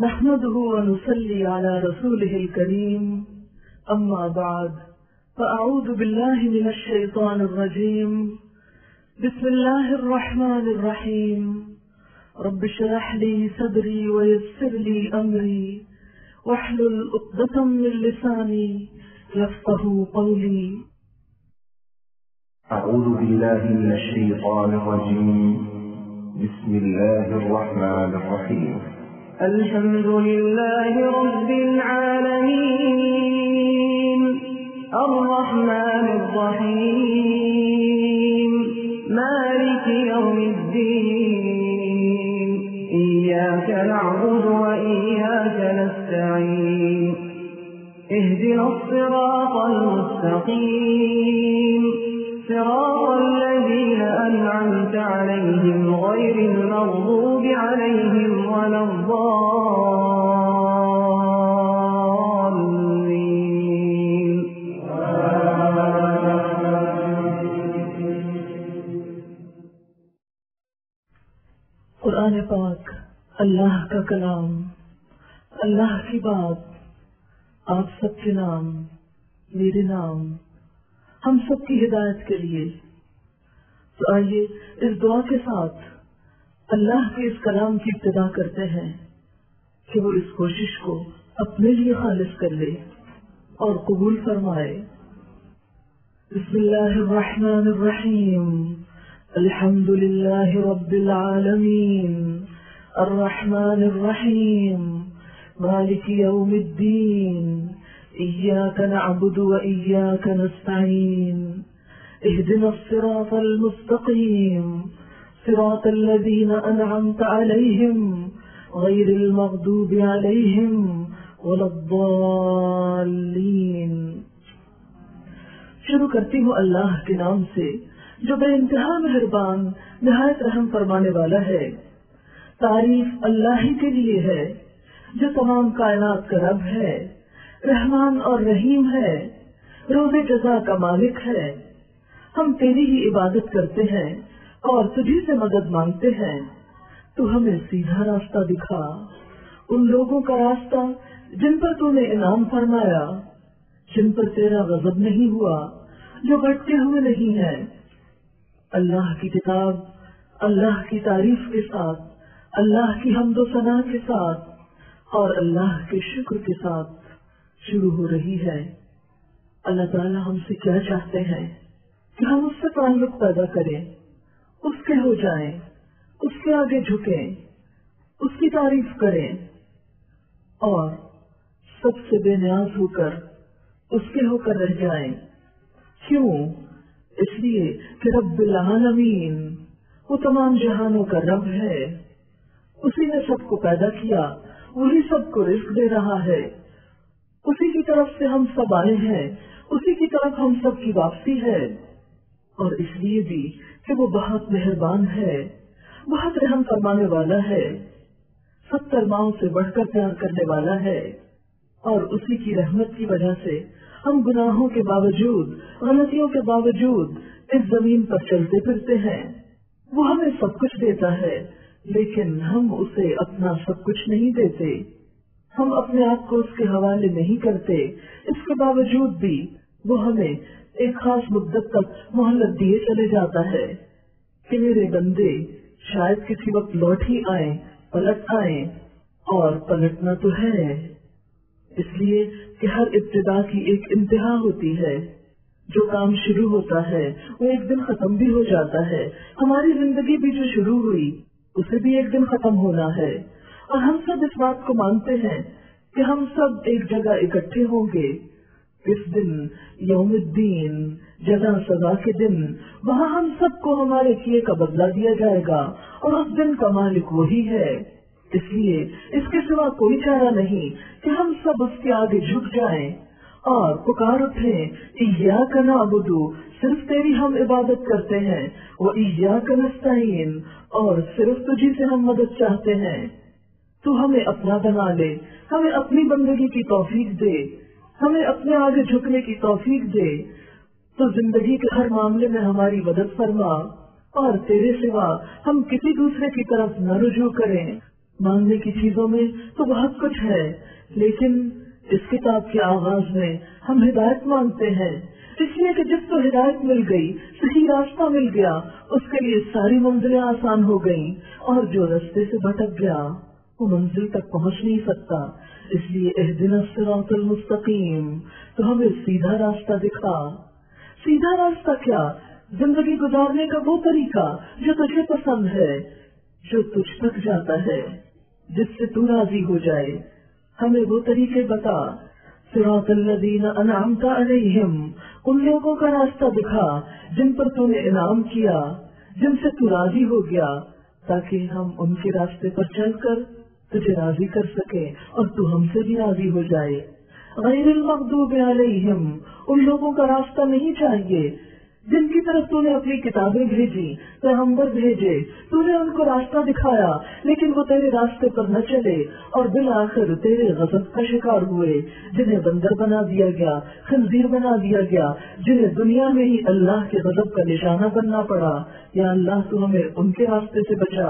نحمده ونصلي على رسوله الكريم أما بعد فأعوذ بالله من الشيطان الرجيم بسم الله الرحمن الرحيم رب اشرح لي صدري ويسر لي أمري واحلل عقدة من لساني يفقهوا قولي. أعوذ بالله من الشيطان الرجيم بسم الله الرحمن الرحيم الحمد لله رب العالمين الرحمن الرحيم مالك يوم الدين إياك نعبد وإياك نستعين اهدنا الصراط المستقيم صراط الذين أنعمت عليهم غير المغضوب عليهم ولا الضالين. قرآن پاک اللہ کا کلام، اللہ کی بات، آپ سب کے نام، میرے نام، ہم سب کی ہدایت کے لیے. تو آئیے اس دعا کے ساتھ اللہ کے اس کلام کی ابتدا کرتے ہیں کہ وہ اس کوشش کو اپنے لیے خالص کر لے اور قبول فرمائے. بسم اللہ الرحمن الرحیم الحمد للہ رب العالمین الرحمن الرحیم مالک یوم الدین إياك نعبد وإياك نستعين اهدنا الصراط المستقيم صراط الذين أنعمت عليهم غير المغضوب عليهم ولا الضالين. شروع کرتی ہوں اللہ کے نام سے جو بے انتہا مہربان نہایت رحم فرمانے والا ہے. تعریف اللہ ہی کے لیے ہے جو تمام کائنات کا رب ہے، رحمان اور رحیم ہے، روز جزا کا مالک ہے. ہم تیری ہی عبادت کرتے ہیں اور تجھی سے مدد مانگتے ہیں. تو ہمیں سیدھا راستہ دکھا، ان لوگوں کا راستہ جن پر تو نے انعام فرمایا، جن پر تیرا غضب نہیں ہوا، جو بھٹکے ہوئے نہیں ہیں. اللہ کی کتاب اللہ کی تعریف کے ساتھ، اللہ کی حمد و ثنا کے ساتھ اور اللہ کے شکر کے ساتھ شروع ہو رہی ہے. اللہ تعالیٰ ہم سے کیا چاہتے ہیں کہ ہم اس سے تعلق پیدا کریں، اس کے ہو جائیں، اس کے آگے جھکیں، اس کی تعریف کریں اور سب سے بے نیاز ہو کر اس کے ہو کر رہ جائیں. کیوں؟ اس لیے کہ رب العالمین وہ تمام جہانوں کا رب ہے. اسی نے سب کو پیدا کیا، وہی سب کو رزق دے رہا ہے. اسی کی طرف سے ہم سب آئے ہیں، اسی کی طرف ہم سب کی واپسی ہے. اور اس لیے بھی کہ وہ بہت مہربان ہے، بہت رحم فرمانے والا ہے، 70 ماؤں سے بڑھ کر پیار کرنے والا ہے. اور اسی کی رحمت کی وجہ سے ہم گناہوں کے باوجود، غلطیوں کے باوجود اس زمین پر چلتے پھرتے ہیں. وہ ہمیں سب کچھ دیتا ہے لیکن ہم اسے اپنا سب کچھ نہیں دیتے. ہم اپنے آپ کو اس کے حوالے نہیں کرتے. اس کے باوجود بھی وہ ہمیں ایک خاص مدت تک مہلت دیے چلے جاتا ہے کہ میرے بندے شاید کسی وقت لوٹ ہی آئیں، پلٹ آئیں. اور پلٹنا تو ہے، اس لیے کہ ہر ابتدا کی ایک انتہا ہوتی ہے. جو کام شروع ہوتا ہے وہ ایک دن ختم بھی ہو جاتا ہے. ہماری زندگی بھی جو شروع ہوئی اسے بھی ایک دن ختم ہونا ہے. اور ہم سب اس بات کو مانتے ہیں کہ ہم سب ایک جگہ اکٹھے ہوں گے. اس دن یوم الدین، جزا سزا کے دن، وہاں ہم سب کو ہمارے کیے کا بدلہ دیا جائے گا اور اس دن کا مالک وہی ہے. اس لیے اس کے سوا کوئی چارہ نہیں کہ ہم سب اس کے آگے جھک جائیں اور پکار اٹھیں، ایاک نعبد، صرف تیری ہم عبادت کرتے ہیں، وایاک نستعین، اور صرف تجھی سے ہم مدد چاہتے ہیں. تو ہمیں اپنا بنا لے، ہمیں اپنی بندگی کی توفیق دے، ہمیں اپنے آگے جھکنے کی توفیق دے. تو زندگی کے ہر معاملے میں ہماری مدد فرما اور تیرے سوا ہم کسی دوسرے کی طرف نہ رجوع کریں. مانگنے کی چیزوں میں تو بہت کچھ ہے، لیکن اس کتاب کے آغاز میں ہم ہدایت مانگتے ہیں، اس لیے کہ جس کو ہدایت مل گئی، صحیح راستہ مل گیا، اس کے لیے ساری منزلیں آسان ہو گئیں، اور جو راستے سے بھٹک گیا وہ منزل تک پہنچ نہیں سکتا۔ اس لیے اہدنا الصراط المستقیم، تو ہمیں سیدھا راستہ دکھا۔ سیدھا راستہ کیا؟ زندگی گزارنے کا وہ طریقہ جو تجھے پسند ہے، جو تجھ تک جاتا ہے، جس سے تو راضی ہو جائے، ہمیں وہ طریقے بتا۔ صراط الذین انعمت علیہم، ان لوگوں کا راستہ دکھا جن پر تو نے انعام کیا، جن سے تو راضی ہو گیا، تاکہ ہم ان کے راستے پر چل کر تجھے راضی کر سکے اور تو ہم سے بھی راضی ہو جائے۔ غیر المغضوب علیہم، ان لوگوں کا راستہ نہیں چاہیے جن کی طرف تو نے اپنی کتابیں بھیجی، پیغمبر بھیجے، تو نے ان کو راستہ دکھایا، لیکن وہ تیرے راستے پر نہ چلے اور بالآخر تیرے غضب کا شکار ہوئے، جنہیں بندر بنا دیا گیا، خنزیر بنا دیا گیا، جنہیں دنیا میں ہی اللہ کے غضب کا نشانہ بننا پڑا۔ یا اللہ تو ہمیں ان کے راستے سے بچا،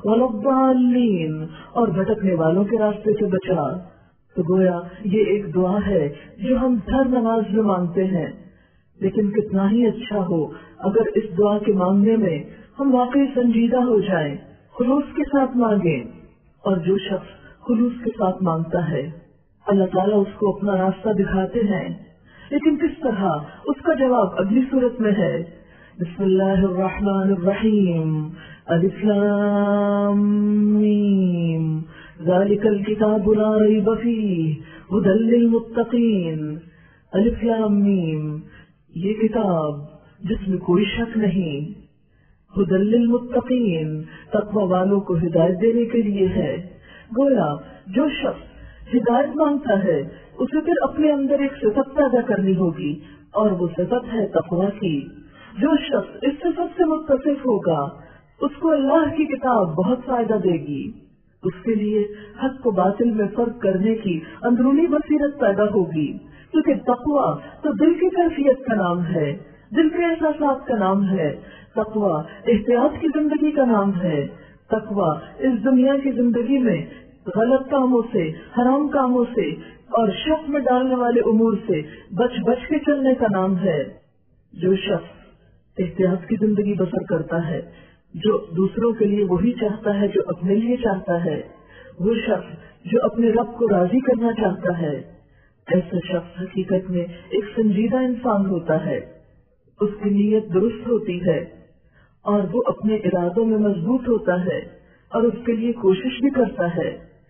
والضالین، اور بھٹکنے والوں کے راستے سے بچا۔ تو گویا یہ ایک دعا ہے جو ہم ہر نماز میں مانگتے ہیں، لیکن کتنا ہی اچھا ہو اگر اس دعا کے مانگنے میں ہم واقعی سنجیدہ ہو جائیں، خلوص کے ساتھ مانگیں۔ اور جو شخص خلوص کے ساتھ مانگتا ہے، اللہ تعالیٰ اس کو اپنا راستہ دکھاتے ہیں، لیکن کس طرح؟ اس کا جواب اگلی صورت میں ہے۔ بسم اللہ الرحمن الرحیم، الف لام میم، ذالک الکتاب لا ریب فیہ ھدی للمتقین۔ الف لام میم، یہ کتاب جس میں کوئی شک نہیں، ھدی للمتقین، تقوی والوں کو ہدایت دینے کے لیے ہے۔ گویا جو شخص ہدایت مانگتا ہے اسے پھر اپنے اندر ایک صفت پیدا کرنی ہوگی، اور وہ صفت ہے تقوی کی۔ جو شخص اس صفت سے متصف ہوگا اس کو اللہ کی کتاب بہت فائدہ دے گی، اس کے لیے حق و باطل میں فرق کرنے کی اندرونی بصیرت پیدا ہوگی، کیونکہ تقوی تو دل کی کیفیت کا نام ہے، دل کے احساسات کا نام ہے۔ تقوی احتیاط کی زندگی کا نام ہے۔ تقوی اس دنیا کی زندگی میں غلط کاموں سے، حرام کاموں سے اور شک میں ڈالنے والے امور سے بچ بچ کے چلنے کا نام ہے۔ جو شخص احتیاط کی زندگی بسر کرتا ہے، جو دوسروں کے لیے وہی چاہتا ہے جو اپنے لیے چاہتا ہے، وہ شخص جو اپنے رب کو راضی کرنا چاہتا ہے، ایسا شخص حقیقت میں ایک سنجیدہ انسان ہوتا ہے۔ اس کی نیت درست ہوتی ہے اور وہ اپنے ارادوں میں مضبوط ہوتا ہے اور اس کے لیے کوشش بھی کرتا ہے۔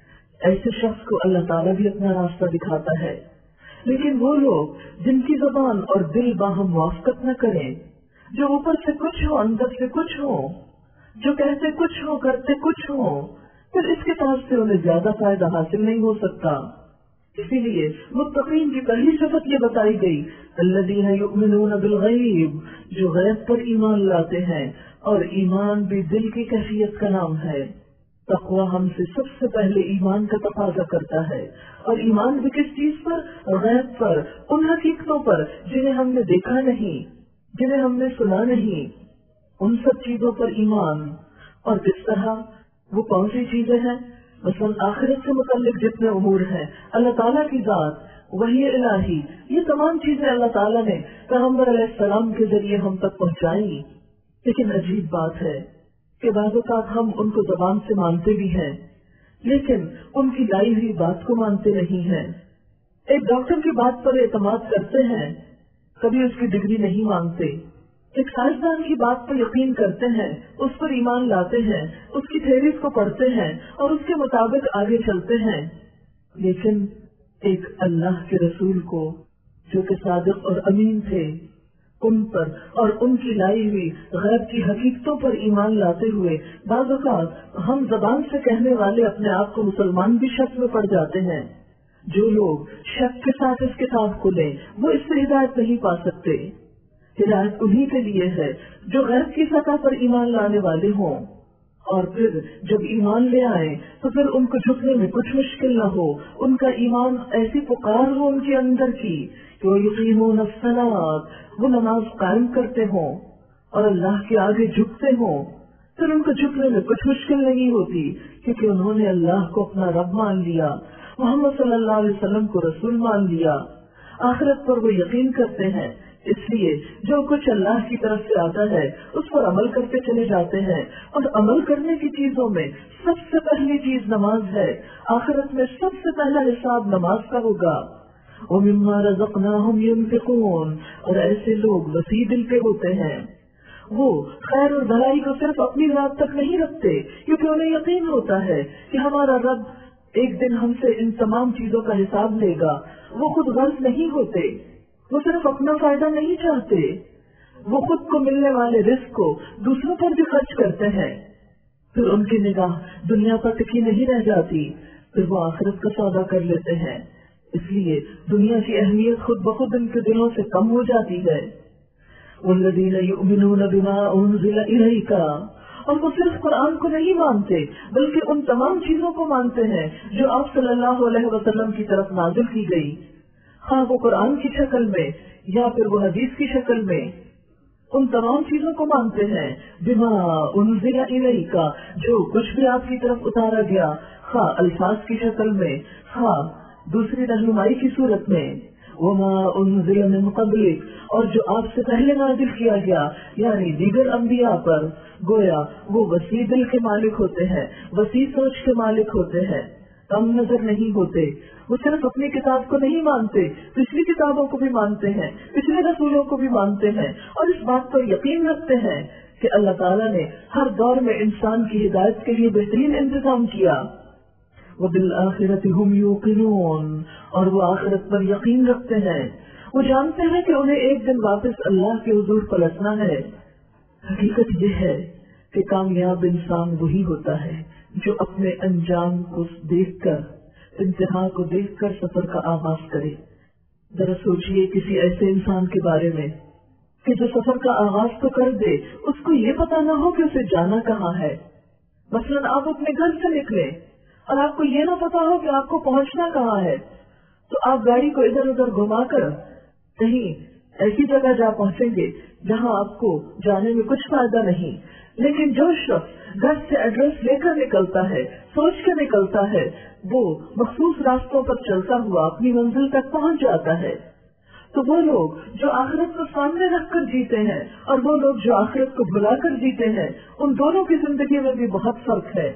ایسے شخص کو اللہ تعالیٰ بھی اپنا راستہ دکھاتا ہے۔ لیکن وہ لوگ جن کی زبان اور دل باہم موافقت نہ کریں، جو اوپر سے کچھ ہو اندر سے کچھ ہو، جو کہتے کچھ ہو کرتے کچھ ہو، پھر اس کتاب سے انہیں زیادہ فائدہ حاصل نہیں ہو سکتا۔ اسی لیے متقین کی پہلی صفت یہ بتائی گئی، الذین یؤمنون بالغیب، جو غیب پر ایمان لاتے ہیں، اور ایمان بھی دل کی کیفیت کا نام ہے۔ تقوی ہم سے سب سے پہلے ایمان کا تقاضا کرتا ہے، اور ایمان بھی کس چیز پر؟ غیب پر، ان حقیقتوں پر جنہیں ہم نے دیکھا نہیں، جنہیں ہم نے سنا نہیں، ان سب چیزوں پر ایمان۔ اور کس طرح؟ وہ کون سی چیزیں ہیں؟ مثلاً آخرت سے متعلق جتنے امور ہیں، اللہ تعالیٰ کی ذات، وحی الہی، یہ تمام چیزیں اللہ تعالیٰ نے پیغمبر علیہ السلام کے ذریعے ہم تک پہنچائی۔ لیکن عجیب بات ہے کہ بعض اوقات ہم ان کو زبان سے مانتے بھی ہیں، لیکن ان کی لائی ہوئی بات کو مانتے نہیں ہیں۔ ایک ڈاکٹر کی بات پر اعتماد کرتے ہیں، کبھی اس کی ڈگری نہیں مانگتے۔ ایک سائنسدان کی بات پر یقین کرتے ہیں، اس پر ایمان لاتے ہیں، اس کی تھیریز کو پڑھتے ہیں اور اس کے مطابق آگے چلتے ہیں۔ لیکن ایک اللہ کے رسول کو جو کہ صادق اور امین تھے، ان پر اور ان کی لائی ہوئی غیب کی حقیقتوں پر ایمان لاتے ہوئے بعض اوقات ہم زبان سے کہنے والے اپنے آپ کو مسلمان بھی شک میں پڑ جاتے ہیں۔ جو لوگ شک کے ساتھ اس کتاب کو لیں وہ اس سے ہدایت نہیں پا سکتے۔ ہدایت انہی کے لیے ہے جو غیب کی سطح پر ایمان لانے والے ہوں، اور پھر جب ایمان لے آئیں تو پھر ان کو جھکنے میں کچھ مشکل نہ ہو، ان کا ایمان ایسی پکار ہو ان کے اندر کی کہ وہ یقیمون الصلاۃ، وہ نماز قائم کرتے ہوں اور اللہ کے آگے جھکتے ہوں، پھر ان کو جھکنے میں کچھ مشکل نہیں ہوتی، کیونکہ انہوں نے اللہ کو اپنا رب مان لیا، محمد صلی اللہ علیہ وسلم کو رسول مان لیا، آخرت پر وہ یقین کرتے ہیں، اس لیے جو کچھ اللہ کی طرف سے آتا ہے اس پر عمل کرتے چلے جاتے ہیں، اور عمل کرنے کی چیزوں میں سب سے پہلی چیز نماز ہے، آخرت میں سب سے پہلا حساب نماز کا ہوگا۔ وَمِمَّا رَزَقْنَاهُمْ يُنْفِقُونَ، اور ایسے لوگ وسیع دل کے ہوتے ہیں، وہ خیر اور بھلائی کو صرف اپنی ذات تک نہیں رکھتے، کیونکہ انہیں یقین ہوتا ہے کہ ہمارا رب ایک دن ہم سے ان تمام چیزوں کا حساب لے گا۔ وہ خود غرض نہیں ہوتے، وہ صرف اپنا فائدہ نہیں چاہتے، وہ خود کو ملنے والے رزق کو دوسروں پر بھی خرچ کرتے ہیں، پھر ان کی نگاہ دنیا پر ٹکی نہیں رہ جاتی، پھر وہ آخرت کا سودا کر لیتے ہیں، اس لیے دنیا کی اہمیت خود بخود ان کے دلوں سے کم ہو جاتی ہے۔ والذین یؤمنون بما انزل الیک، اور وہ صرف قرآن کو نہیں مانتے بلکہ ان تمام چیزوں کو مانتے ہیں جو آپ صلی اللہ علیہ وسلم کی طرف نازل کی گئی، ہاں وہ قرآن کی شکل میں یا پھر وہ حدیث کی شکل میں، ان تمام چیزوں کو مانتے ہیں۔ بما انزل الیک، جو کچھ بھی آپ کی طرف اتارا گیا، خواہ الفاظ کی شکل میں، خواہ دوسری رہنمائی کی صورت میں، وما انزل من قبلک، اور جو آپ سے پہلے نازل کیا گیا یعنی دیگر انبیاء پر، گویا وہ وسیع دل کے مالک ہوتے ہیں، وسیع سوچ کے مالک ہوتے ہیں، کم نظر نہیں ہوتے، وہ صرف اپنی کتاب کو نہیں مانتے، پچھلی کتابوں کو بھی مانتے ہیں، پچھلے رسولوں کو بھی مانتے ہیں، اور اس بات پر یقین رکھتے ہیں کہ اللہ تعالیٰ نے ہر دور میں انسان کی ہدایت کے لیے بہترین انتظام کیا۔ وَبِالْآخِرَةِ هُمْ يُوقِنُونَ، اور وہ آخرت پر یقین رکھتے ہیں، وہ جانتے ہیں کہ انہیں ایک دن واپس اللہ کے حضور پلٹنا ہے۔ حقیقت یہ ہے کہ کامیاب انسان وہی ہوتا ہے جو اپنے انجام کو دیکھ کر، انتہا کو دیکھ کر سفر کا آغاز کرے۔ ذرا سوچئے کسی ایسے انسان کے بارے میں کہ جو سفر کا آغاز تو کر دے، اس کو یہ پتا نہ ہو کہ اسے جانا کہاں ہے۔ مثلاً آپ اپنے گھر سے نکلے اور آپ کو یہ نہ پتا ہو کہ آپ کو پہنچنا کہاں ہے، تو آپ گاڑی کو ادھر ادھر گھما کر کہیں ایسی جگہ جا پہنچیں گے جہاں آپ کو جانے میں کچھ فائدہ نہیں۔ لیکن جو شخص گھر سے ایڈریس لے کر نکلتا ہے، سوچ کے نکلتا ہے، وہ مخصوص راستوں پر چلتا ہوا اپنی منزل تک پہنچ جاتا ہے۔ تو وہ لوگ جو آخرت کو سامنے رکھ کر جیتے ہیں اور وہ لوگ جو آخرت کو بھلا کر جیتے ہیں، ان دونوں کی زندگی میں بھی بہت فرق ہے۔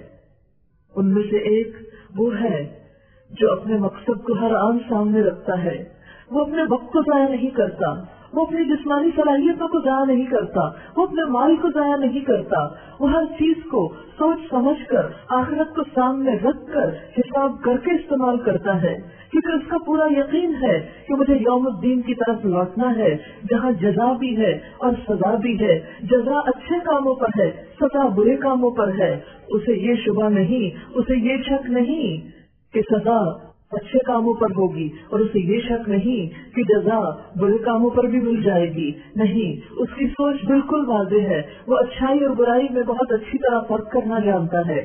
ان میں سے ایک وہ ہے جو اپنے مقصد کو ہر آن سامنے رکھتا ہے، وہ اپنے وقت کو ضائع نہیں کرتا، وہ اپنی جسمانی صلاحیتوں کو ضائع نہیں کرتا، وہ اپنے مال کو ضائع نہیں کرتا، وہ ہر چیز کو سوچ سمجھ کر آخرت کو سامنے رکھ کر حساب کر کے استعمال کرتا ہے، کیونکہ اس کا پورا یقین ہے کہ مجھے یوم الدین کی طرف لوٹنا ہے جہاں جزا بھی ہے اور سزا بھی ہے۔ جزا اچھے کاموں پر ہے، سزا برے کاموں پر ہے۔ اسے یہ شبہ نہیں، اسے یہ شک نہیں کہ سزا اچھے کاموں پر ہوگی، اور اسے یہ شک نہیں کہ جزا برے کاموں پر بھی مل جائے گی، نہیں، اس کی سوچ بالکل واضح ہے، وہ اچھائی اور برائی میں بہت اچھی طرح فرق کرنا جانتا ہے۔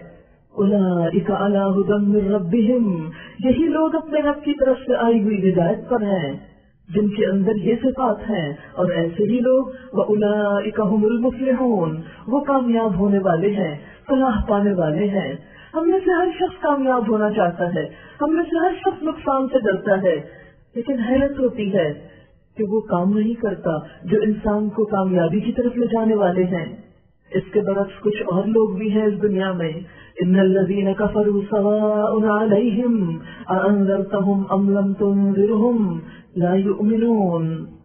اولئک علی ھدی من ربہم، یہی لوگ اپنے رب کی طرف سے آئی ہوئی ہدایت پر ہیں جن کے اندر یہ صفات ہیں، اور ایسے ہی لوگ وَأُولَئِكَ هُمُ الْمُفْلِحُونَ، وہ کامیاب ہونے والے ہیں، فلاح پانے والے ہیں۔ ہم میں سے ہر شخص کامیاب ہونا چاہتا ہے، ہم میں سے ہر شخص نقصان سے ڈرتا ہے، لیکن حیرت ہوتی ہے کہ وہ کام نہیں کرتا جو انسان کو کامیابی کی طرف لے جانے والے ہیں۔ اس کے برعکس کچھ اور لوگ بھی ہیں اس دنیا میں، ان الذین کفروا سواء علیہم اانذرتہم ام لم تنذرہم لا یؤمنون،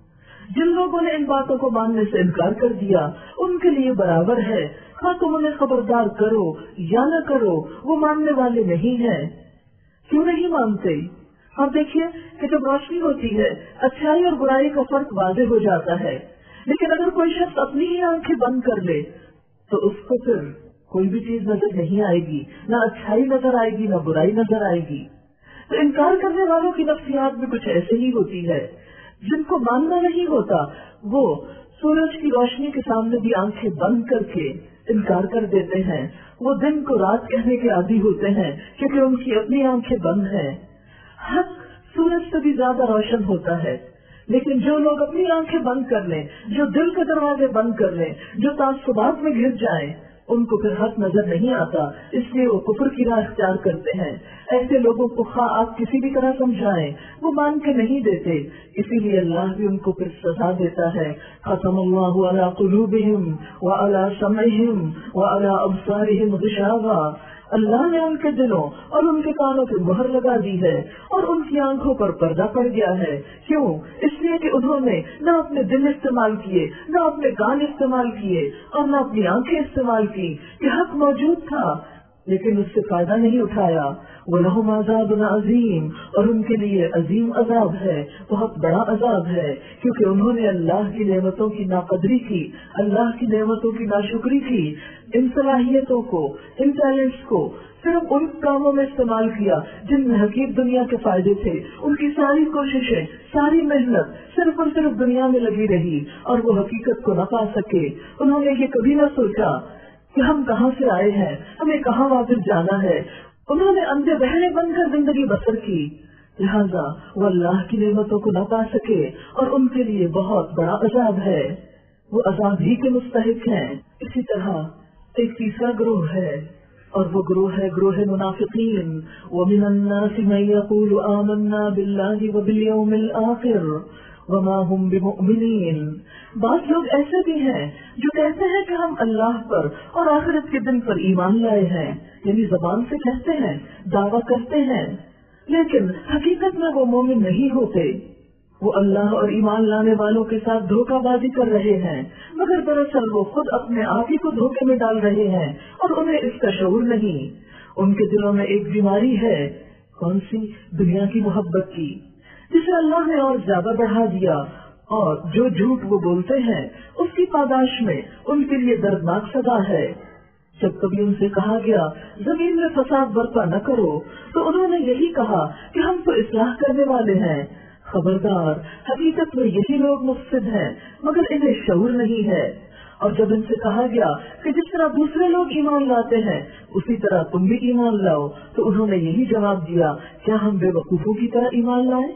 جن لوگوں نے ان باتوں کو ماننے سے انکار کر دیا ان کے لیے برابر ہے، ہاں تم انہیں خبردار کرو یا نہ کرو، وہ ماننے والے نہیں ہیں۔ کیوں نہیں مانتے؟ اب دیکھیے کہ جب روشنی ہوتی ہے اچھائی اور برائی کا فرق واضح ہو جاتا ہے، لیکن اگر کوئی شخص اپنی ہی آنکھیں بند کر لے تو اس کو پھر کوئی بھی چیز نظر نہیں آئے گی، نہ اچھائی نظر آئے گی نہ برائی نظر آئے گی۔ تو انکار کرنے والوں کی نفسیات بھی کچھ ایسے ہی ہوتی ہے، جن کو ماننا نہیں ہوتا وہ سورج کی روشنی کے سامنے بھی آنکھیں بند کر کے انکار کر دیتے ہیں، وہ دن کو رات کہنے کے عادی ہوتے ہیں کیونکہ ان کی اپنی آنکھیں بند ہیں۔ حق سورج سے بھی زیادہ روشن ہوتا ہے، لیکن جو لوگ اپنی آنکھیں بند کر لیں، جو دل کے دروازے بند کر لیں، جو تعصبات میں گر جائیں، उनको फिर हक नजर नहीं आता, इसलिए वो कुफ्र की राह इख्तियार करते हैं। ऐसे लोगों को आप किसी भी तरह समझाएं, वो मान के नहीं देते, इसीलिए अल्लाह भी उनको फिर सजा देता है। खतमल्लाहु अला कुलूबिहिम व अला समइहिम व अला अब्सारिहिम गिशावा, अल्लाह ने उनके दिलों और उनके कानों पर मुहर लगा दी है और उनकी आंखों पर पर्दा पड़ गया है। क्यों? इसलिए कि उन्होंने न अपने दिल इस्तेमाल किए, न अपने कान इस्तेमाल किए और न अपनी आंखें इस्तेमाल की कि हक मौजूद था लेकिन उससे फायदा नहीं उठाया। वलहुम अज़ाबुन अज़ीम, और उनके लिए अजीम अजाब है, बहुत बड़ा अजाब है, क्योंकि उन्होंने अल्लाह की नेमतों की नाकदरी की, अल्लाह की नेमतों की नाशुक्री की। इन सलाहियतों को, इन टैलेंट्स को सिर्फ उन कामों में इस्तेमाल किया जिनमें हकीक दुनिया के फायदे थे। उनकी सारी कोशिशें, सारी मेहनत सिर्फ और सिर्फ दुनिया में लगी रही और वो हकीकत को न पा सके। उन्होंने ये कभी न सोचा कि हम कहाँ से आए हैं, हमें कहाँ वापस जाना है। उन्होंने अंधे बहरे बनकर जिंदगी बसर की, लिहाजा वो अल्लाह की नेमतों को न पा सके और उनके लिए बहुत बड़ा अजाब है, वो अजाब ही के मुस्तहिक हैं। इसी तरह एक तीसरा ग्रोह है और वो ग्रोह है ग्रोह मुनाफिकीन। व मिनन नासि मन यक़ूलु आमन्ना बिल्लाहि व बिल यौमिल आखिर वमा हुम बिमुमिनीन। बहुत लोग ऐसे भी हैं जो कहते हैं कि हम अल्लाह पर और आखिरत के दिन पर ईमान लाए हैं, यानी जबान से कहते हैं, दावा करते हैं, लेकिन हकीकत में वो मोमिन नहीं होते। वो अल्लाह और ईमान लाने वालों के साथ धोखाबाजी कर रहे हैं, मगर दरअसल वो खुद अपने आप ही को धोखे में डाल रहे हैं और उन्हें इसका शऊर नहीं। उनके दिलों में एक बीमारी है, कौन सी? दुनिया की मोहब्बत की, जिसे अल्लाह ने और ज्यादा बढ़ा दिया, और जो झूठ वो बोलते हैं उसकी पादाश में उनके लिए दर्दनाक सजा है। जब कभी उनसे कहा गया जमीन में फसाद बर्पा न करो, तो उन्होंने यही कहा कि हम तो इस्लाह करने वाले हैं। खबरदार, हकीकत में यही लोग मुफ्सिद हैं, मगर इन्हें शऊर नहीं है। और जब इनसे कहा गया कि जिस तरह दूसरे लोग ईमान लाते हैं उसी तरह तुम भी ईमान लाओ, तो उन्होंने यही जवाब दिया, क्या हम बेवकूफों की तरह ईमान लाए?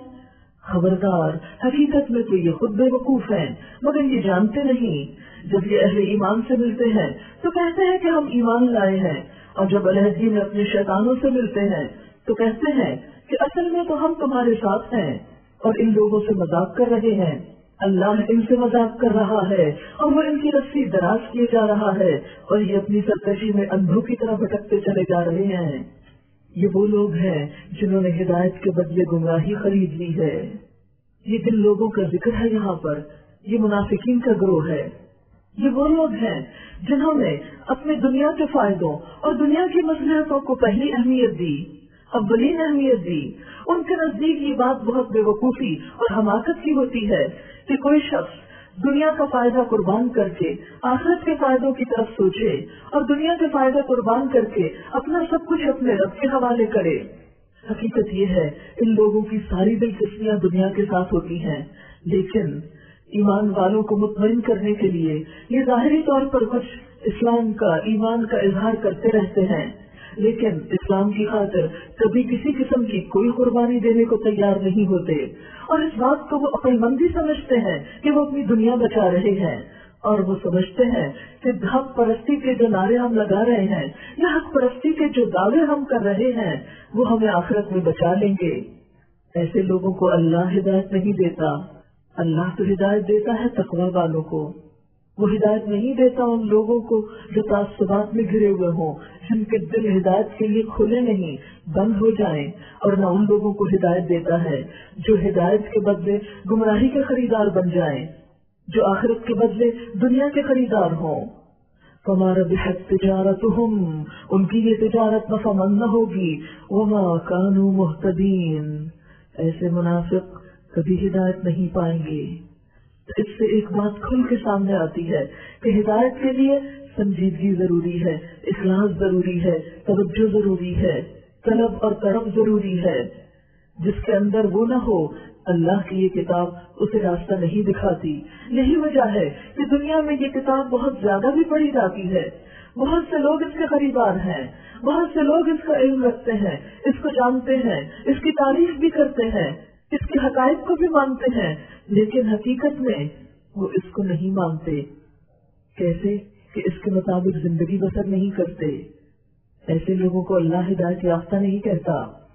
खबरदार, हकीकत में तो ये खुद बेवकूफ हैं, मगर ये जानते नहीं। जब ये अहले ईमान से मिलते हैं तो कहते हैं कि हम ईमान लाए हैं, और जब अलहदी में अपने शैतानों से मिलते हैं तो कहते हैं कि असल में तो हम तुम्हारे साथ हैं और इन लोगों से मजाक कर रहे हैं। अल्लाह इनसे मजाक कर रहा है और वो इनकी रस्सी दराज किए जा रहा है और ये अपनी सरकशी में अंधों की तरह भटकते चले जा रहे हैं। ये वो लोग हैं जिन्होंने हिदायत के बदले गुमराही खरीद ली है। ये जिन लोगों का जिक्र है यहाँ पर, ये मुनाफिकीन का ग्रोह है। ये वो लोग हैं जिन्होंने अपने दुनिया के फायदों और दुनिया की मसलहतों को पहली अहमियत दी, अव्वलीन अहमियत दी। उनके नजदीक ये बात बहुत बेवकूफी और हमाकत की होती है कि कोई शख्स दुनिया का फायदा कुर्बान करके आखिरत के फायदों की तरफ सोचे और दुनिया के फायदा कुर्बान करके अपना सब कुछ अपने रब के हवाले करे। हकीकत ये है, इन लोगों की सारी दिलचस्पियां दुनिया के साथ होती हैं, लेकिन ईमान वालों को मुतमईन करने के लिए ये जाहिरी तौर पर कुछ इस्लाम का, ईमान का इजहार करते रहते हैं, लेकिन इस्लाम की खातिर कभी किसी किस्म की कोई कुर्बानी देने को तैयार नहीं होते। और इस बात को वो अक्लमंदी समझते हैं कि वो अपनी दुनिया बचा रहे हैं, और वो समझते हैं कि हक परस्ती के जो नारे हम लगा रहे हैं या हक परस्ती के जो दावे हम कर रहे हैं वो हमें आखिरत में बचा लेंगे। ऐसे लोगों को अल्लाह हिदायत नहीं देता। अल्लाह तो हिदायत देता है तकवा वालों को, वो हिदायत नहीं देता उन लोगों को जो तासुबात में घिरे हुए हों, जिनके दिल हिदायत के लिए खुले नहीं, बंद हो जाएं, और न उन लोगों को हिदायत देता है जो हिदायत के बदले गुमराही के खरीदार बन जाएं, जो आखिरत के बदले दुनिया के खरीदार हों। फमा रबिहत तिजारतुहुम, उनकी ये तिजारत नफामंद न होगी। वमा कानू मुहतदीन, ऐसे मुनाफिक कभी हिदायत नहीं पाएंगे। तो इससे एक बात खुल के सामने आती है कि हिदायत के लिए संजीदगी जरूरी है, इखलास जरूरी है, तवज्जो जरूरी है, तलब और तड़प जरूरी है। जिसके अंदर वो न हो, अल्लाह की ये किताब उसे रास्ता नहीं दिखाती। यही वजह है कि दुनिया में ये किताब बहुत ज्यादा भी पढ़ी जाती है, बहुत से लोग इसके खरीदार हैं, बहुत से लोग इसका इल्म रखते हैं, इसको जानते हैं, इसकी तारीफ भी करते हैं, इसके हकायक को भी मानते हैं, लेकिन हकीकत में वो इसको नहीं मानते। कैसे? کہ اس کے مطابق زندگی بسر نہیں کرتے، ایسے لوگوں کو اللہ ہدایت یافتہ نہیں کہتا۔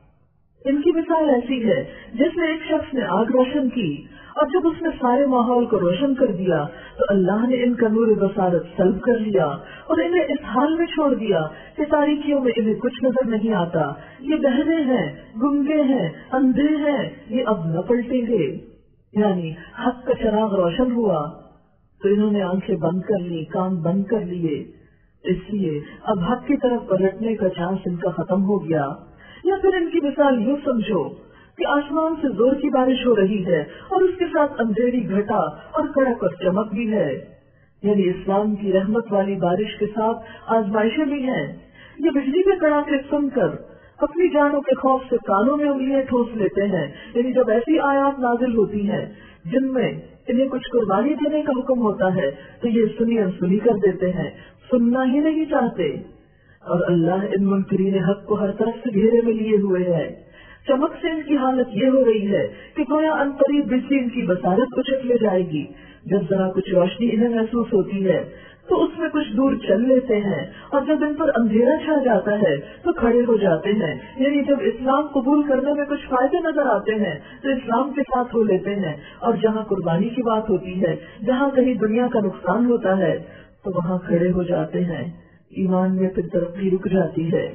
ان کی مثال ایسی ہے جیسے ایک شخص نے آگ روشن کی اور جب اس نے سارے ماحول کو روشن کر دیا تو اللہ نے ان کا نور بصارت سلب کر لیا اور انہیں اس حال میں چھوڑ دیا کہ تاریکیوں میں انہیں کچھ نظر نہیں آتا۔ یہ بہرے ہیں، گنگے ہیں، اندھے ہیں، یہ اب نہ پلٹیں گے۔ یعنی حق کا چراغ روشن ہوا تو انہوں نے آنکھیں بند کر لی، کان بند کر لیے، اس لیے اب حق کی طرف پلٹنے کا چانس ان کا ختم ہو گیا۔ یا پھر ان کی مثال یوں سمجھو کہ آسمان سے زور کی بارش ہو رہی ہے اور اس کے ساتھ اندھیری گھٹا اور کڑک اور چمک بھی ہے، یعنی اسلام کی رحمت والی بارش کے ساتھ آزمائشیں بھی ہیں۔ یہ بجلی کے کڑاکے سن کر اپنی جانوں کے خوف سے کانوں میں انگلیاں ٹھوس لیتے ہیں، یعنی جب ایسی آیات نازل ہوتی ہیں جن میں انہیں کچھ قربانی دینے کا حکم ہوتا ہے تو یہ سنی انسنی کر دیتے ہیں، سننا ہی نہیں چاہتے۔ اور اللہ ان منکرین حق کو ہر طرف سے گھیرے میں لیے ہوئے ہے۔ چمک سے ان کی حالت یہ ہو رہی ہے کہ گویا ان قریب بجلی ان کی بصارت کو چک لے جائے گی۔ جب ذرا کچھ روشنی انہیں محسوس ہوتی ہے تو اس میں کچھ دور چل لیتے ہیں، اور جب ان پر اندھیرا چھا جاتا ہے تو کھڑے ہو جاتے ہیں، یعنی جب اسلام قبول کرنے میں کچھ فائدے نظر آتے ہیں تو اسلام کے ساتھ ہو لیتے ہیں، اور جہاں قربانی کی بات ہوتی ہے، جہاں کہیں دنیا کا نقصان ہوتا ہے تو وہاں کھڑے ہو جاتے ہیں۔ ایمان میں پھر ترقی رک جاتی ہے۔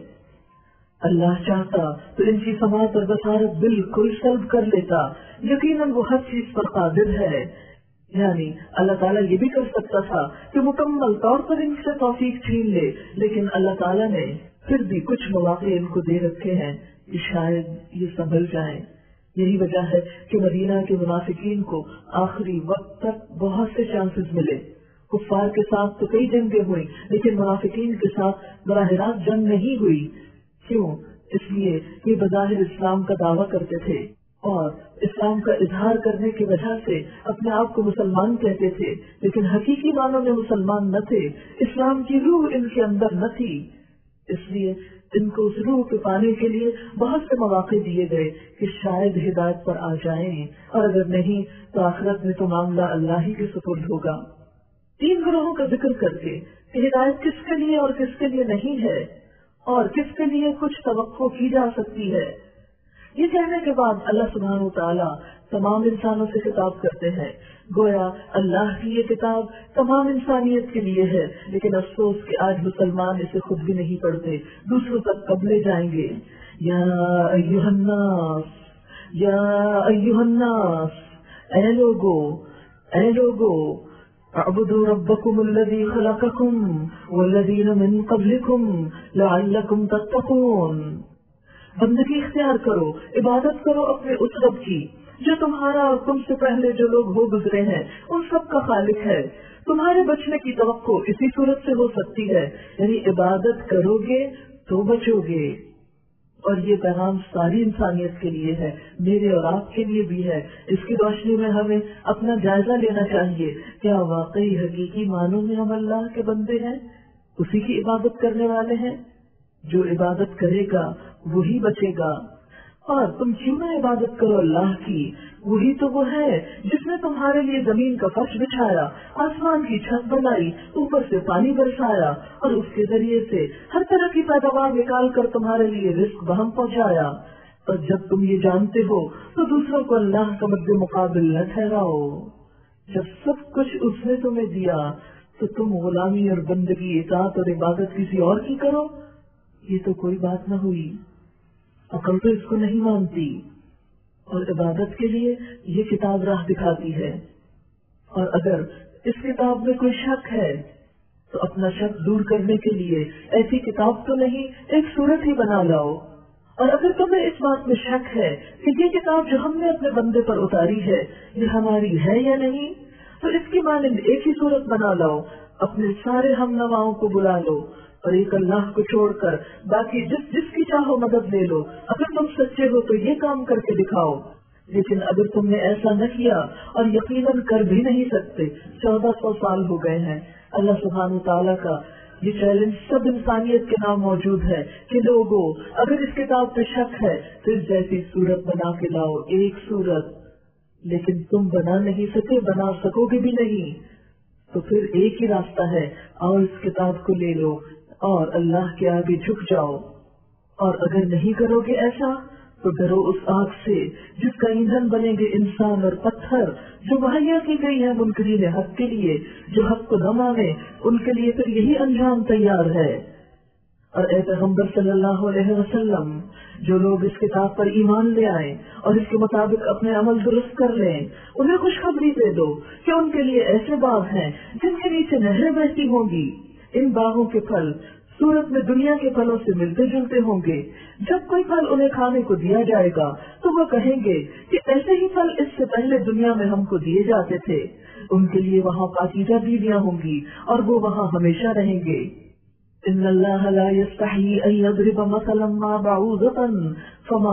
اللہ چاہتا تو ان کی سماعت اور بصارت بالکل سلب کر لیتا، یقیناً وہ ہر چیز پر قادر ہے۔ یعنی اللہ تعالیٰ یہ بھی کر سکتا تھا کہ مکمل طور پر ان سے توفیق چھین لے، لیکن اللہ تعالیٰ نے پھر بھی کچھ مواقع ان کو دے رکھے ہیں کہ شاید یہ سنبھل جائیں۔ یہی وجہ ہے کہ مدینہ کے منافقین کو آخری وقت تک بہت سے چانسز ملے۔ کفار کے ساتھ تو کئی جنگیں ہوئی لیکن منافقین کے ساتھ براہ راست جنگ نہیں ہوئی۔ کیوں؟ اس لیے کہ بظاہر اسلام کا دعویٰ کرتے تھے اور اسلام کا اظہار کرنے کی وجہ سے اپنے آپ کو مسلمان کہتے تھے، لیکن حقیقی معنوں میں مسلمان نہ تھے، اسلام کی روح ان کے اندر نہ تھی۔ اس لیے ان کو اس روح کے پانے کے لیے بہت سے مواقع دیے گئے کہ شاید ہدایت پر آ جائیں، اور اگر نہیں تو آخرت میں تو معاملہ اللہ ہی کے سپرد ہوگا۔ تین گروہوں کا ذکر کر کے کہ ہدایت کس کے لیے اور کس کے لیے نہیں ہے اور کس کے لیے کچھ توقع کی جا سکتی ہے، یہ کہنے کے بعد اللہ سبحانہ و تعالیٰ تمام انسانوں سے خطاب کرتے ہیں۔ گویا اللہ کی یہ کتاب تمام انسانیت کے لیے ہے، لیکن افسوس کہ آج مسلمان اسے خود بھی نہیں پڑھتے، دوسروں تک کب لے جائیں گے۔ یا ایھا الناس، یا ایھا الناس، اے لوگو اعبدوا ربکم الذی خلقکم والذین من قبلکم لعلکم تتقون۔ بندگی اختیار کرو، عبادت کرو اپنے اس رب کی جو تمہارا اور تم سے پہلے جو لوگ ہو گزرے ہیں ان سب کا خالق ہے۔ تمہارے بچنے کی توقع اسی صورت سے ہو سکتی ہے، یعنی عبادت کرو گے تو بچو گے۔ اور یہ پیغام ساری انسانیت کے لیے ہے، میرے اور آپ کے لیے بھی ہے۔ اس کی روشنی میں ہمیں اپنا جائزہ لینا چاہیے، کیا واقعی حقیقی معنوں میں ہم اللہ کے بندے ہیں، اسی کی عبادت کرنے والے ہیں؟ جو عبادت کرے گا وہی بچے گا۔ اور تم کیوں نہ عبادت کرو اللہ کی، وہی تو وہ ہے جس نے تمہارے لیے زمین کا فرش بچھایا، آسمان کی چھت بنائی، اوپر سے پانی برسایا اور اس کے ذریعے سے ہر طرح کی پیداوار نکال کر تمہارے لیے رزق بہم پہنچایا۔ اور جب تم یہ جانتے ہو تو دوسروں کو اللہ کا مد مقابل نہ ٹھہراؤ۔ جب سب کچھ اس نے تمہیں دیا تو تم غلامی اور بندگی، اطاعت اور عبادت کسی اور کی کرو، یہ تو کوئی بات نہ ہوئی۔ عقل تو اس کو نہیں مانتی، اور عبادت کے لیے یہ کتاب راہ دکھاتی ہے۔ اور اگر اس کتاب میں کوئی شک ہے تو اپنا شک دور کرنے کے لیے ایسی کتاب تو نہیں ایک سورت ہی بنا لاؤ۔ اور اگر تمہیں اس بات میں شک ہے کہ یہ کتاب جو ہم نے اپنے بندے پر اتاری ہے یہ ہماری ہے یا نہیں، تو اس کی مانند ایک ہی سورت بنا لاؤ، اپنے سارے ہم نواؤں کو بلا لو اور ایک اللہ کو چھوڑ کر باقی جس کی چاہو مدد لے لو۔ اگر تم سچے ہو تو یہ کام کر کے دکھاؤ، لیکن اگر تم نے ایسا نہ کیا اور یقیناً کر بھی نہیں سکتے، 1400 سال ہو گئے ہیں، اللہ سبحانہ تعالیٰ کا یہ چیلنج سب انسانیت کے نام موجود ہے کہ لوگوں اگر اس کتاب پہ شک ہے تو اس جیسی صورت بنا کے لاؤ، ایک صورت۔ لیکن تم بنا نہیں سکے، بنا سکو گے بھی نہیں۔ تو پھر ایک ہی راستہ ہے، اور اس کتاب کو لے لو اور اللہ کے آگے جھک جاؤ، اور اگر نہیں کرو گے ایسا تو ڈرو اس آگ سے جس کا ایندھن بنے گے انسان اور پتھر، جو مہیا کی گئی ہے منکرین حق کے لیے، جو حق کو نہ مانے ان کے لیے پھر یہی انجام تیار ہے۔ اور اے پیغمبر صلی اللہ علیہ وسلم، جو لوگ اس کتاب پر ایمان لے آئیں اور اس کے مطابق اپنے عمل درست کر لیں، انہیں خوشخبری دے دو کہ ان کے لیے ایسے باغ ہیں جن کے نیچے نہریں بہتی ہوں گی۔ ان باغوں کے پھل صورت میں دنیا کے پھلوں سے ملتے جلتے ہوں گے۔ جب کوئی پھل انہیں کھانے کو دیا جائے گا تو وہ کہیں گے کہ ایسے ہی پھل اس سے پہلے دنیا میں ہم کو دیے جاتے تھے۔ ان کے لیے وہاں پاکیزہ بیویاں ہوں گی اور وہ وہاں ہمیشہ رہیں گے۔ ان اللہ لا یستحیی ان یضرب مثلا ما بعوضۃ فما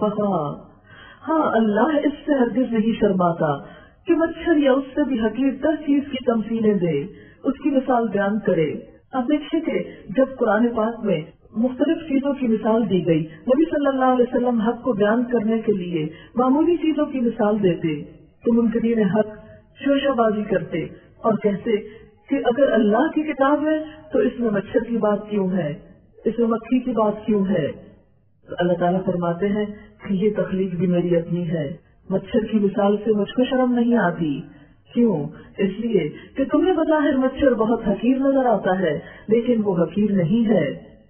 فوقها۔ ہاں، اللہ اس سے ہرگز نہیں شرماتا کہ مچھر یا اس سے بھی حقیر تر چیز کی تمثیلیں دے، اس کی مثال بیان کرے۔ اب دیکھیے کہ جب قرآن پاک میں مختلف چیزوں کی مثال دی گئی، نبی صلی اللہ علیہ وسلم حق کو بیان کرنے کے لیے معمولی چیزوں کی مثال دیتے تو منکرین حق شوشہ بازی کرتے اور کہتے کہ اگر اللہ کی کتاب ہے تو اس میں مچھر کی بات کیوں ہے، اس میں مکھی کی بات کیوں ہے؟ تو اللہ تعالیٰ فرماتے ہیں کہ یہ تخلیق بھی میری اپنی ہے، مچھر کی مثال سے مجھ کو شرم نہیں آتی۔ کیوں؟ اس لیے کہ تمہیں بظاہر مچھر بہت حقیر نظر آتا ہے، لیکن وہ حقیر نہیں ہے۔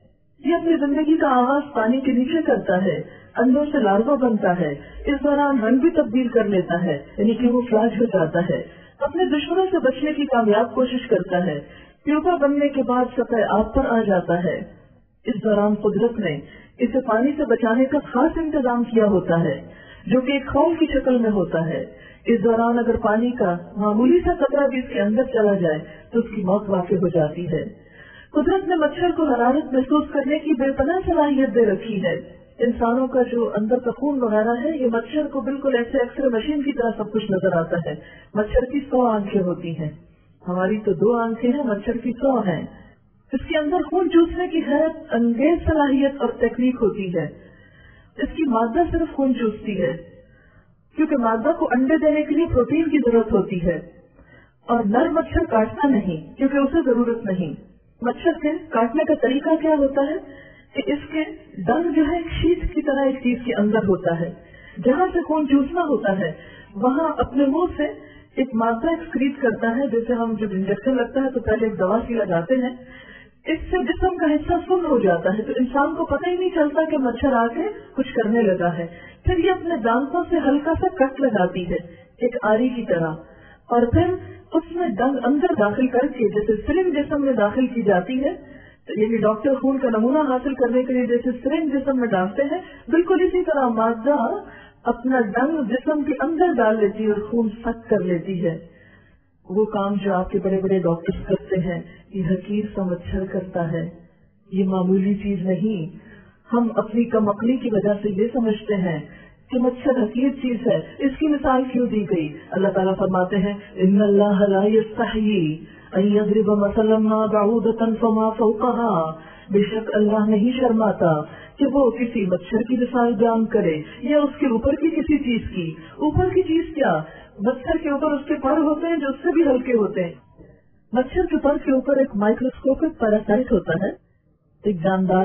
یہ اپنی زندگی کا آغاز پانی کے نیچے کرتا ہے، اندر سے لاروا بنتا ہے، اس دوران رنگ بھی تبدیل کر لیتا ہے، یعنی کہ وہ فلاج ہو جاتا ہے، اپنے دشمنوں سے بچنے کی کامیاب کوشش کرتا ہے، پیوپا بننے کے بعد سطح آب پر آ جاتا ہے۔ اس دوران قدرت نے اسے پانی سے بچانے کا خاص انتظام کیا ہوتا ہے، جو کہ ایک خول کی شکل میں ہوتا ہے۔ اس دوران اگر پانی کا معمولی سا قطرہ بھی اس کے اندر چلا جائے تو اس کی موت واقع ہو جاتی ہے۔ قدرت نے مچھر کو حرارت محسوس کرنے کی بے پناہ صلاحیت دے رکھی ہے۔ انسانوں کا جو اندر کا خون وغیرہ ہے، یہ مچھر کو بالکل ایسے ایکس رے مشین کی طرح سب کچھ نظر آتا ہے۔ مچھر کی 100 آنکھیں ہوتی ہیں، ہماری تو 2 آنکھیں ہیں، مچھر کی 100 ہیں۔ اس کے اندر خون چوسنے کی حیرت انگیز صلاحیت اور تکنیک ہوتی ہے۔ اس کی مادہ صرف خون چوستی ہے، کیونکہ مادہ کو انڈے دینے کے لیے پروٹین کی ضرورت ہوتی ہے، اور نر مچھر کاٹتا نہیں کیونکہ اسے ضرورت نہیں۔ مچھر کے کاٹنے کا طریقہ کیا ہوتا ہے کہ اس کے ڈنگ جو ہے ایک شیٹ کی طرح ایک چیز کے اندر ہوتا ہے، جہاں سے خون چوسنا ہوتا ہے وہاں اپنے منہ سے ایک مادہ ایکسکریٹ کرتا ہے، جیسے ہم جب انجیکشن لگتا ہے تو پہلے ایک دوا سی لگاتے ہیں، اس سے جسم کا حصہ سن ہو جاتا ہے تو انسان کو پتہ ہی نہیں چلتا کہ مچھر آ کے کچھ کرنے لگا ہے۔ پھر یہ اپنے دانتوں سے ہلکا سا کٹ لگاتی ہے ایک آری کی طرح، اور پھر اس میں ڈنگ اندر داخل کر کے جیسے سرنج جسم میں داخل کی جاتی ہے، یعنی ڈاکٹر خون کا نمونہ حاصل کرنے کے لیے جیسے سرنج جسم میں ڈالتے ہیں، بالکل اسی طرح مادہ اپنا ڈنگ جسم کے اندر ڈال لیتی ہے اور خون سک کر لیتی ہے۔ وہ کام جو آپ کے بڑے بڑے ڈاکٹر کرتے ہیں یہ حقیر سا مچھر کرتا ہے، یہ معمولی چیز نہیں۔ ہم اپنی کم عقلی کی وجہ سے یہ سمجھتے ہیں کہ مچھر حقیر چیز ہے، اس کی مثال کیوں دی گئی؟ اللہ تعالیٰ فرماتے ہیں ان اللہ لا یستحیی ان یضرب مثلا ما بعوضۃ فما فوقها، بے شک اللہ نہیں شرماتا کہ وہ کسی مچھر کی مثال بیان کرے یا اس کے اوپر کی کسی چیز کی۔ اوپر کی چیز کیا؟ مچھر کے اوپر اس کے پر ہوتے ہیں جو اس سے بھی ہلکے ہوتے ہیں۔ مچھر کے پر کے اوپر ایک مائکروسکوپک پیراسائٹ ہوتا ہے، ایک جاندار،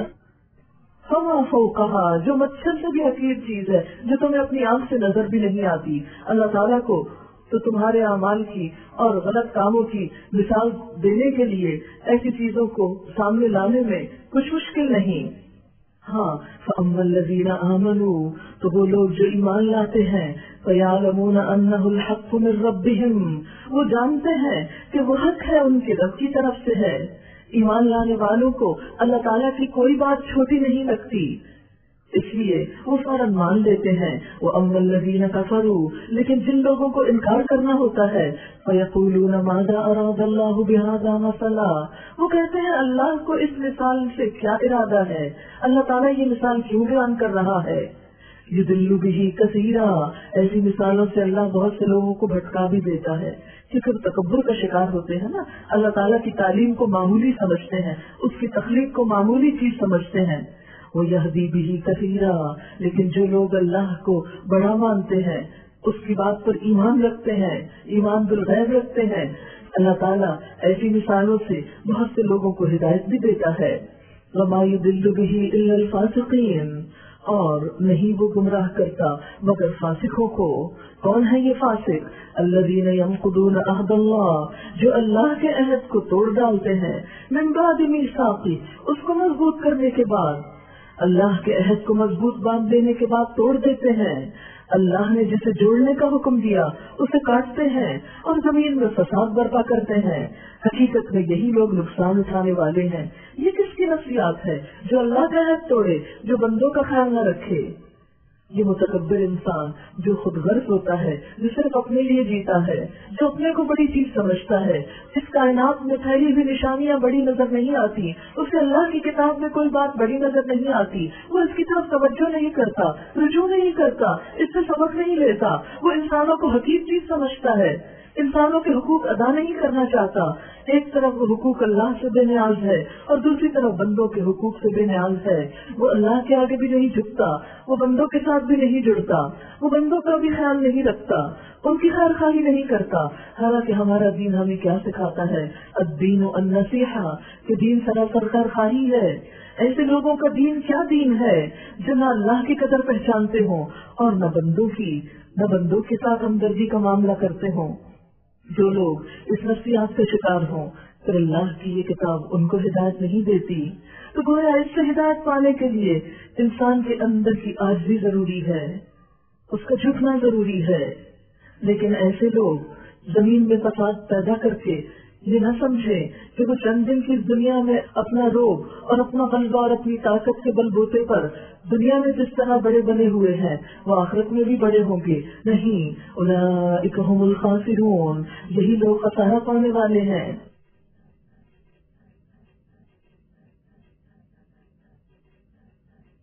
فما فوقها، جو مچھر سے بھی حقیر چیز ہے، جو تمہیں اپنی آنکھ سے نظر بھی نہیں آتی۔ اللہ تعالیٰ کو تو تمہارے اعمال کی اور غلط کاموں کی مثال دینے کے لیے ایسی چیزوں کو سامنے لانے میں کچھ مشکل نہیں۔ ہاں، فَأَمَّا الَّذِينَ آمَنُوا، تو وہ لوگ جو ایمان لاتے ہیں، فَيَعْلَمُونَ أَنَّهُ الْحَقُّ مِنْ رَبِّهِمْ، وہ جانتے ہیں کہ وہ حق ہے ان کے رب کی طرف سے ہے۔ ایمان لانے والوں کو اللہ تعالیٰ کی کوئی بات چھوٹی نہیں لگتی، اس لیے وہ فوراً مان لیتے ہیں۔ وَأَمَّا الَّذِينَ كَفَرُوا، لیکن جن لوگوں کو انکار کرنا ہوتا ہے، فَيَقُولُونَ مَاذَا أَرَادَ اللَّهُ بِهَذَا مَثَلًا، وہ کہتے ہیں اللہ کو اس مثال سے کیا ارادہ ہے، اللہ تعالیٰ یہ مثال کیوں بیان کر رہا ہے۔ یضل بہ کثیرا، ایسی مثالوں سے اللہ بہت سے لوگوں کو بھٹکا بھی دیتا ہے، کیونکہ تکبر کا شکار ہوتے ہیں نا، اللہ تعالیٰ کی تعلیم کو معمولی سمجھتے ہیں، اس کی تخلیق کو معمولی چیز سمجھتے ہیں۔ وہ یہدی بہ کثیرا، لیکن جو لوگ اللہ کو بڑا مانتے ہیں، اس کی بات پر ایمان رکھتے ہیں، ایمان بالغیب رکھتے ہیں، اللہ تعالیٰ ایسی مثالوں سے بہت سے لوگوں کو ہدایت بھی دیتا ہے. وما يضل به الا الفاسقين، اور نہیں وہ گمراہ کرتا مگر فاسقوں کو. کون ہے یہ فاسق؟ الذين ينقضون عهد الله، جو اللہ کے عہد کو توڑ ڈالتے ہیں. من بعد میثاقہ، اس کو مضبوط کرنے کے بعد، اللہ کے عہد کو مضبوط باندھ دینے کے بعد توڑ دیتے ہیں. اللہ نے جسے جوڑنے کا حکم دیا اسے کاٹتے ہیں اور زمین میں فساد برپا کرتے ہیں. حقیقت میں یہی لوگ نقصان اٹھانے والے ہیں. یہ کس کی نفسیات ہے جو اللہ کا عہد توڑے، جو بندوں کا خیال نہ رکھے. یہ متکبر انسان جو خود غرض ہوتا ہے، جو صرف اپنے لیے جیتا ہے، جو اپنے کو بڑی چیز سمجھتا ہے، اس کائنات میں پھیلی ہوئی نشانیاں بڑی نظر نہیں آتی، اسے اللہ کی کتاب میں کوئی بات بڑی نظر نہیں آتی، وہ اس کی طرف توجہ نہیں کرتا، رجوع نہیں کرتا، اس سے سبق نہیں لیتا. وہ انسانوں کو حقیقی چیز سمجھتا ہے، انسانوں کے حقوق ادا نہیں کرنا چاہتا. ایک طرف وہ حقوق اللہ سے بے نیاز ہے اور دوسری طرف بندوں کے حقوق سے بے نیاز ہے. وہ اللہ کے آگے بھی نہیں جھکتا، وہ بندوں کے ساتھ بھی نہیں جڑتا، وہ بندوں کا بھی خیال نہیں رکھتا، ان کی خیر خواہی نہیں کرتا. حالانکہ ہمارا دین ہمیں کیا سکھاتا ہے؟ الدین النصیحہ، کہ دین سراسر خیر خواہی ہے. ایسے لوگوں کا دین کیا دین ہے جو نہ اللہ کی قدر پہچانتے ہوں اور نہ بندوں کے ساتھ ہمدردی کا معاملہ کرتے ہوں. جو لوگ اس نفسیات کے شکار ہوں پھر اللہ کی یہ کتاب ان کو ہدایت نہیں دیتی. تو گویا اس سے ہدایت پانے کے لیے انسان کے اندر کی عاجزی ضروری ہے، اس کا جھکنا ضروری ہے. لیکن ایسے لوگ زمین میں فساد پیدا کر کے یہ نہ سمجھے کہ وہ چند دن کی اس دنیا میں اپنا روب اور اپنا غلبہ اور اپنی طاقت کے بل بوتے پر دنیا میں جس طرح بڑے بنے ہوئے ہیں وہ آخرت میں بھی بڑے ہوں گے. نہیں، اولئک ھم الخاسرون، یہی لوگ خسارہ پانے والے ہیں.